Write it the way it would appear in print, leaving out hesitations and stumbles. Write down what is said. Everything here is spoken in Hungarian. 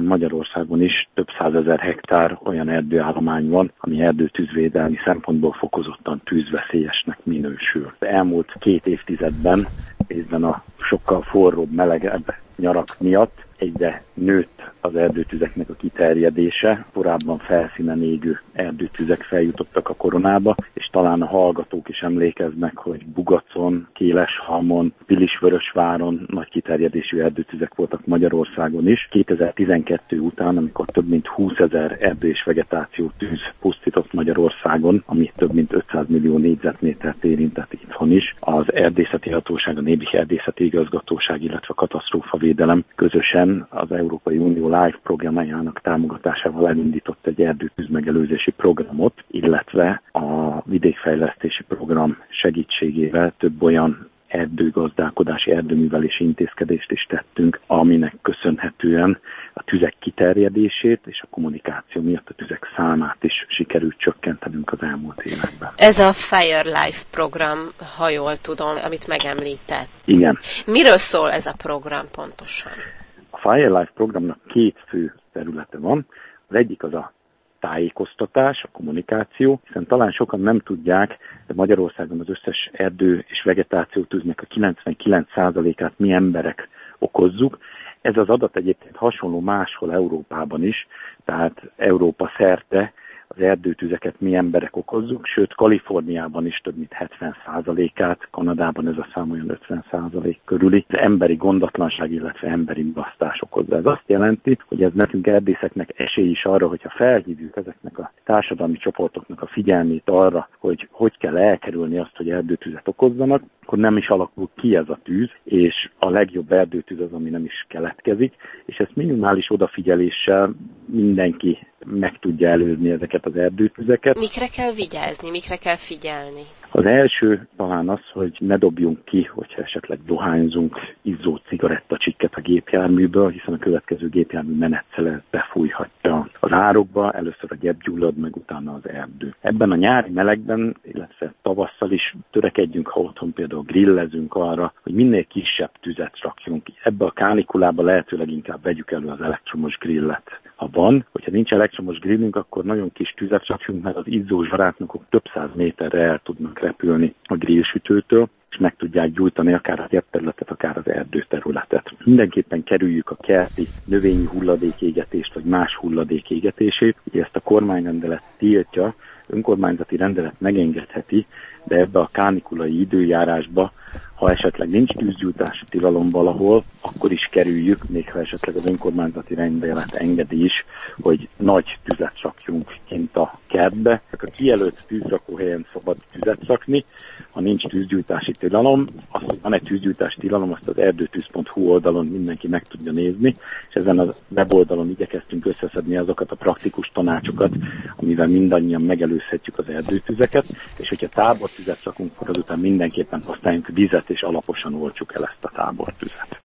hiszen Magyarországon is több százezer hektár olyan erdőállomány van, ami erdőtűzvédelmi szempontból fokozottan tűzveszélyesnek minősül. Az elmúlt 2 évtizedben, részben a sokkal forróbb, melegebb nyarak miatt egyre nőtt az erdőtüzeknek a kiterjedése. Korábban felszínen égő erdőtüzek feljutottak a koronába, és talán a hallgatók is emlékeznek, hogy Bugacon, Kéleshalmon, Pilisvörösváron nagy kiterjedésű erdőtüzek voltak Magyarországon is. 2012 után, amikor több mint 20 000 erdő- és vegetáció tűz pusztított Magyarországon, ami több mint 500 millió négyzetmétert érintett itthon is, az Erdészeti Hatóság, a Nébi Erdészeti Igazgatóság, illetve a Katasztrófavédelem közösen az Európai Unió LIFE programjának támogatásával elindított egy erdőtűz megelőzési programot, illetve a vidékfejlesztési program segítségével több olyan erdőgazdálkodási, erdőművelési intézkedést is tettünk, aminek köszönhetően a tüzek kiterjedését és a kommunikáció miatt a tüzek számát is sikerült csökkentenünk az elmúlt években. Ez a Fire Life program, ha jól tudom, amit megemlített. Igen. Miről szól ez a program pontosan? A Fire Life programnak 2 fő területe van. Az egyik az a tájékoztatás, a kommunikáció, hiszen talán sokan nem tudják, de Magyarországon az összes erdő és vegetáció tűznek a 99%-át mi emberek okozzuk. Ez az adat egyébként hasonló máshol Európában is, tehát Európa szerte az erdőtüzeket mi emberek okozzuk, sőt Kaliforniában is több mint 70%-át, Kanadában ez a szám olyan 50% körüli, az emberi gondatlanság, illetve emberi mulasztás okozza. Ez azt jelenti, hogy ez nekünk erdészeknek esély is arra, hogyha felhívjuk ezeknek a társadalmi csoportoknak a figyelmét arra, hogy kell elkerülni azt, hogy erdőtüzet okozzanak, akkor nem is alakul ki ez a tűz, és a legjobb erdőtűz az, ami nem is keletkezik, és ezt minimális odafigyeléssel mindenki meg tudja előzni ezeket az erdőtüzeket. Mikre kell vigyázni, mikre kell figyelni? Az első talán az, hogy ne dobjunk ki, hogyha esetleg dohányzunk izzó cigarettacsikket a gépjárműből, hiszen a következő gépjármű menetszer befújhatja az árokba, először a gyep gyullad, meg utána az erdő. Ebben a nyári melegben, illetve tavasszal is törekedjünk, ha otthon például grillezünk arra, hogy minél kisebb tüzet rakjunk. Ebbe a kánikulába lehetőleg inkább vegyük elő az elektromos grillet. Ha van, hogyha nincs elektromos grillünk, akkor nagyon kis tüzet rakjunk, mert az izzó zsarátnokok több száz méterre el tudnak repülni a grillsütőtől, és meg tudják gyújtani akár a gyepterületet, akár az erdőterületet. Mindenképpen kerüljük a kerti növényi hulladékégetést, vagy más hulladékégetését. Ugye ezt a kormányrendelet tiltja, önkormányzati rendelet megengedheti, de ebbe a kánikulai időjárásba, ha esetleg nincs tűzgyújtási tilalom valahol, akkor is kerüljük, még ha esetleg az önkormányzati rendelet engedi is, hogy nagy tüzet rakjunk kint a kertbe. A kijelölt tűzrakóhelyen szabad tüzet rakni, ha nincs tűzgyújtási tilalom, van egy tűzgyújtási tilalom, azt az erdőtűz.hu oldalon mindenki meg tudja nézni, és ezen a weboldalon igyekeztünk összeszedni azokat a praktikus tanácsokat, amivel mindannyian megelőzhetjük az erdőtüzeket, és hogyha tábortüzet rakunk, akkor azután mindenképpen használjunk vizet, és alaposan oltsuk el ezt a tábortüzet.